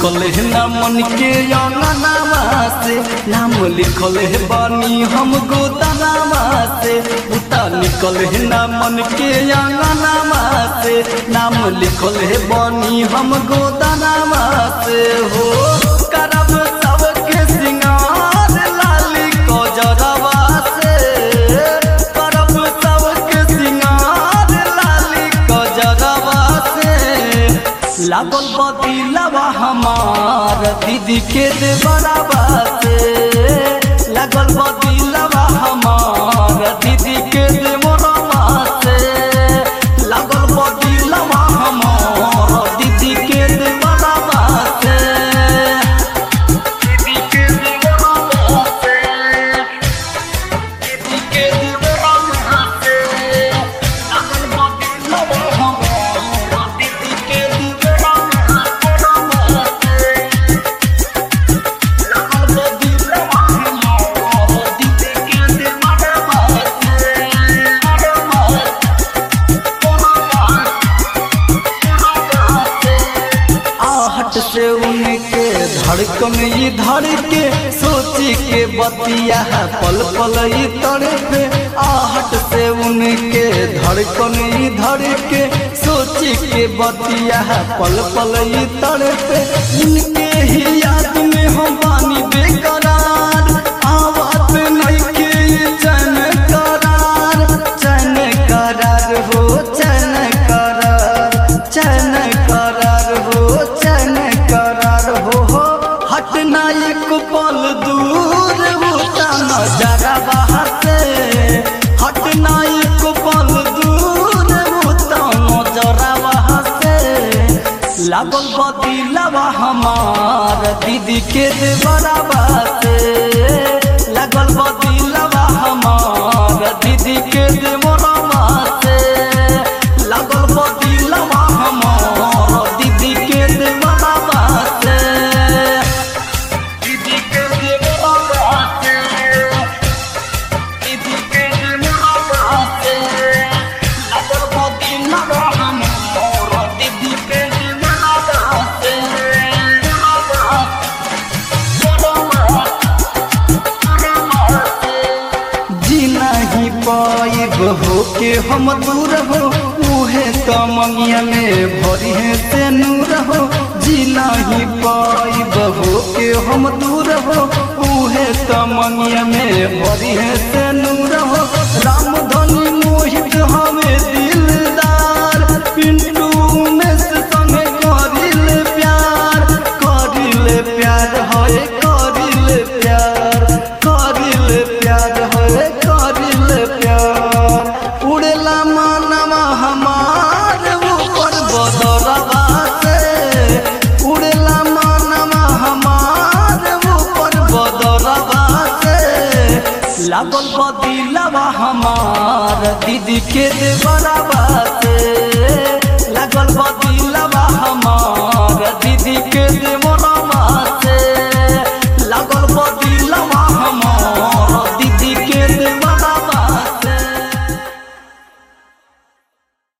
निकल है ना मन के अंगनामा से, नाम लिखल है बानी हम गोदानामा से। उता निकल है ना मन के अंगनामा से, नाम लिखल है बानी हम गोदानामा से। हो करब सबके सिंगार लाली कजरवा से, करब सबके सिंगार लाली कजरवा से। लागल बदिलवा हमार दीदी के देवरवा से, लागल बदिलवा हमार दीदी के देवरवा से, लागल बदिलवा हमार दीदी के देवरवा से, दीदी के देवरवा से, दीदी के देवरवा से। लागल बदिलवा हमार दीदी के से उनके धड़कन ये धड़ के सोची के बतिया पल पल ये तड़पे। आहट से उनके धड़कन ये धड़ के सोची के बतिया पल पल ये तड़पे। इनके ही याद में हम बानी बेकरार, आवाज नहीं के चैन करार, चैन करार हो चैन करार, चैन करार हो चैन करार हो। हटना एक पल दूर होता नजरवा से, हटना एक पल दूर होता नजरवा से। लागल बदिलवा हमार दीदी के देवरवा से, लागल बदिलवा हमार दीदी के देवरवा से, लागल बदिलवा हमार दीदी के देवरवा से, दीदी के देवरवा से, दीदी के देवरवा से। लागल बदिलवा हमार दीदी के देवरवा से, जी नहीं पाइब हो के हम दूर हो, उहे तो मंगिया में भरी है से नूर हो। जी नहीं पाइब हो के हम दूर हो, उहे तो मंगिया में भरी है से नूर हो। रामधनी मोहित हमें दिलदार, पिंटू में से संगे करिल प्यार, करिल प्यार है करिल प्यार, करिल प्यार है करिल प्यार। उड़ेला मानवा हमार ऊपर बदरवा से, उड़ेला मानवा हमार ऊपर बदरवा से। लागल बदिलवा हमार दीदी के देवरवा